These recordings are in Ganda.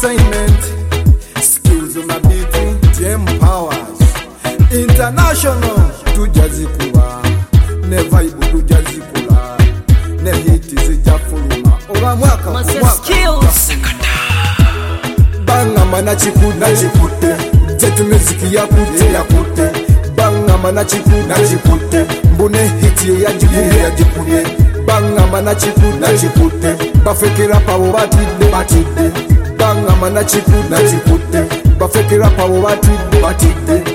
entertainment. Skills on my beat, TM Powers. International, tujazikuba. Ne vibe tujazikula. Ne hiti zijafuluma. Oba mwaka banga mana chikute. Zetu muziki yakute. Banga mana chikute. Mbune hiti yajikune. Banga mana chikute. Bafekera pabo batide. Banga mana chikute. Bafekera pabo batide.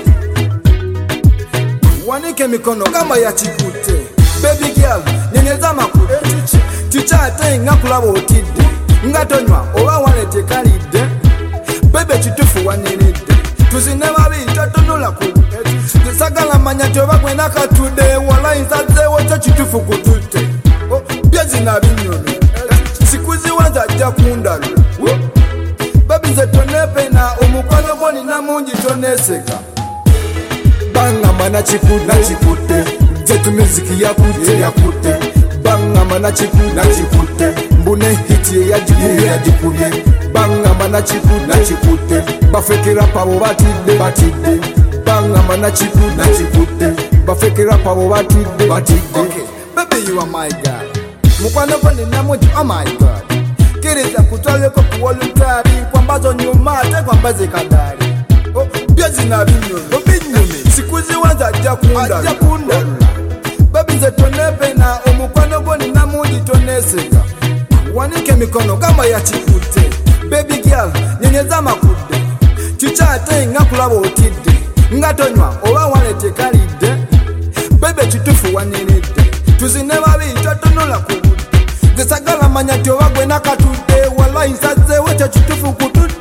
Wanike mikono kama ya chikute. Baby girl, nyenyeza makute. Ticha ate ngakula botide. Ngatonywa oba walete kalide. Bebe chitufu waniride. Tuzinema bita tonula ku. Sagala manya joba kwena katude. Wala inzaze wote chitufu kutute. Biezi na binyoni. Sikuzi wanza jakundalo. Babi nze tonepe na omukwano goni na mungi toneseka. Banga mana chikute. Zetu muziki yakute. Banga mana chikute. Mbune hiti yajikune. Banga mana chikute. Bafekera pabo batide. Banga mana chikute. Bafekera pabo batide. Okay, baby you are my God. Mukwano kwani na muji, oh my God. Kiriza kutwaleko kuwolutari. Kwambazo nyumate kwambaze kadari. Biezi na binyoni. Sikuzi wanza jakundalula. Babi nze tonepe na omukwano goni na muji toneseka. Wanike mikono kama ya chikute. Baby girl, nyenyeza makude. Chicha ate ngakula botide. Ngatonywa oba walete kalide. Bebe chitufu waniride. Tuzinema bita tonula kubude. Zesagala manya tioba gwena katude. Wala insaze wecha chitufu kutute.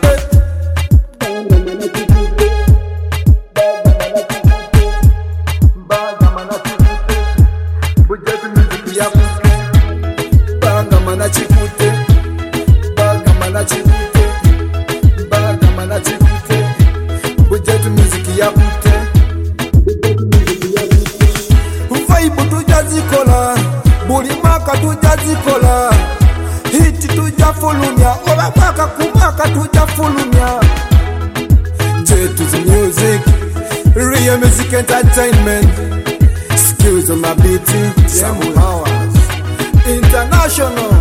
Banga mana chikute. Bujetu muziki yakute. Vibe tujazikola. Buli maka tujazikola. Hiti tujafulumya. Oba maka kumaka tujafulumya. Jetu's music. Real music entertainment. Skills on my beat. TM Powers International.